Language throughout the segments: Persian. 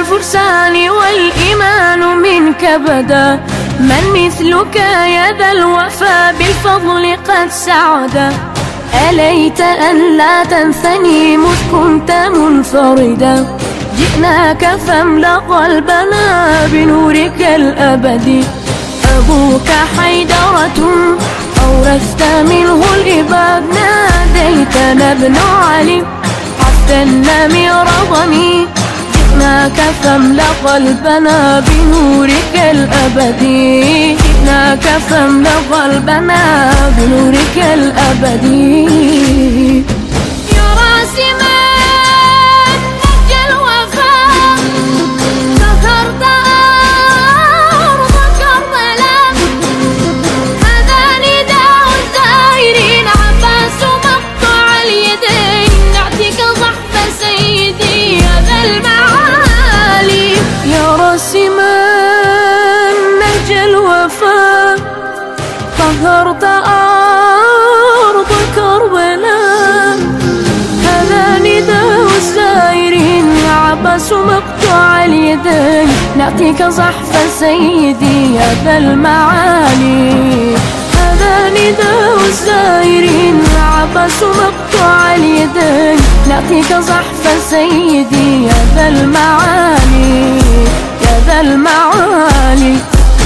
الفرسان والإيمان منك بدا، من مثلك يا ذا الوفا بالفضل قد سعدا. أليت أن لا تنثني مذ كنت منفردا، جئناك فاملأ قلبنا بنورك الأبدي. أبوك حيدرة أورثت منه الإباد، ناديتنا ابن علي عفوا من رضمي. جئناك فاملأ قلبنا بنورك الأبدي، جئناك فاملأ قلبنا بنورك الأبدي. يا راسما نهج الوفاء سهرت أرض كربلاء، هذا نداء الزائرين عباس مقطع اليدين، نعتك ضحف سيدي يا ذا المعالي. يا راسما نهج الوفاء طهرت أرض كربلاء، هذا نداء الزائرين يا عباس مقطع اليدين، نعطيك زحف سيدي يا ذا المعالي. هذا نداء الزائرين يا عباس مقطع اليدين، نعطيك زحف سيدي يا ذا المعالي، يا ذا المعالي.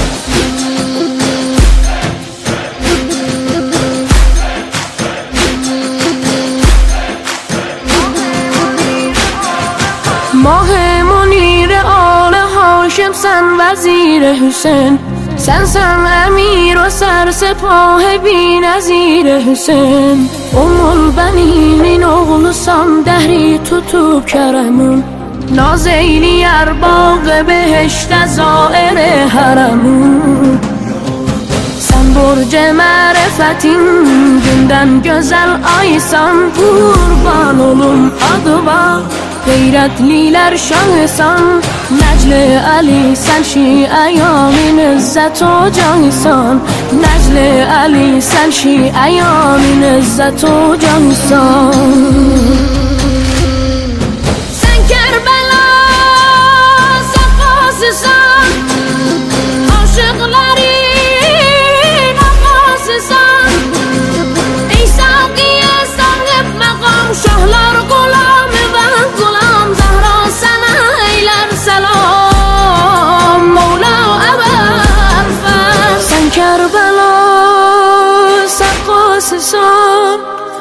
ماه منیر آل هاشم سن وزیر حسین، سن امیر و سر سپاه بی نظیر حسین. البنینین oğlusan dehri tutup keremim، نازیلی ارباغ بهشت زائر حرمim. Sen burcu marifetin günden güzel aysan, kurban olun adıma gayretliler şahısan. Necli Ali sen şiayamin izzet o cansan, Necli Ali sen şiayamin izzet o cansan. Sen Kerbela safasısan, aşıkları şahlar gulam ve gulam, Zahra sana eyler selam, Mevla Ebel Fes. Sen Kerbela sakkasısan,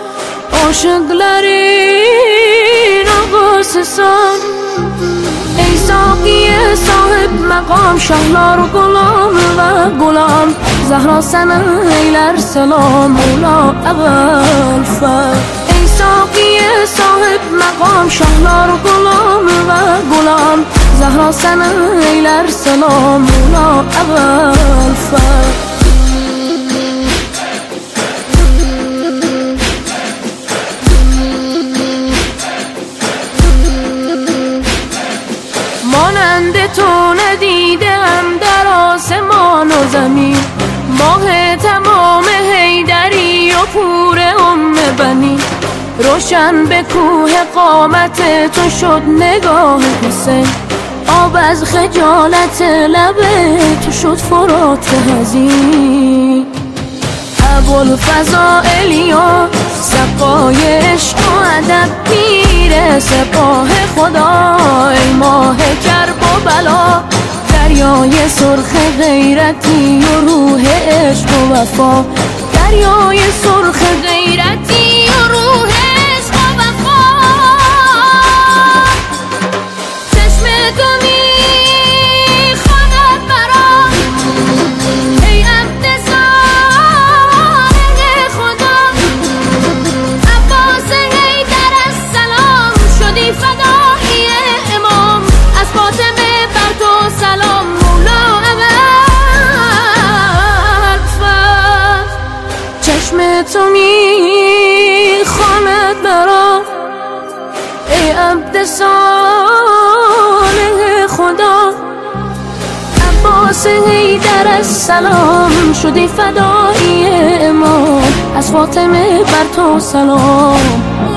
aşıkların ağasısan. Ey sakiye sahip makam, şahlar gulam ve gulam, Zahra sana eyler selam, Mevla Ebel Fes. Sakiye sahip makam, şahlar gulam ve gulam, Zahra sana eyler selam, Mevla Ebel Fes. مانند تو ندیدم در آسمان و زمین، ماه تمام حیدری و پور بنی. روشن به کوه قامت تو شد نگاه حسین، آب از خجالت لب تو شد فرات حزین. ابوالفضائلیا سقای عشق و ادب، پیر سپاه خدا ای ماه کرب و بلا. دریای سرخ غیرتی و روح عشق و وفا، دریای سرخ غیرتی و روح عشق و وفا. چشم تو میخواند مرا ای عبد صالح خدا، عباس حیدر السلام شدی فدایی امام، از فاطمه بر تو سلام، مولا ابوالفضل. چشم تو میخواند مرا ای عبد صالح خدا، عباس حیدر السلام شدی فدایی امام، از فاطمه بر تو سلام.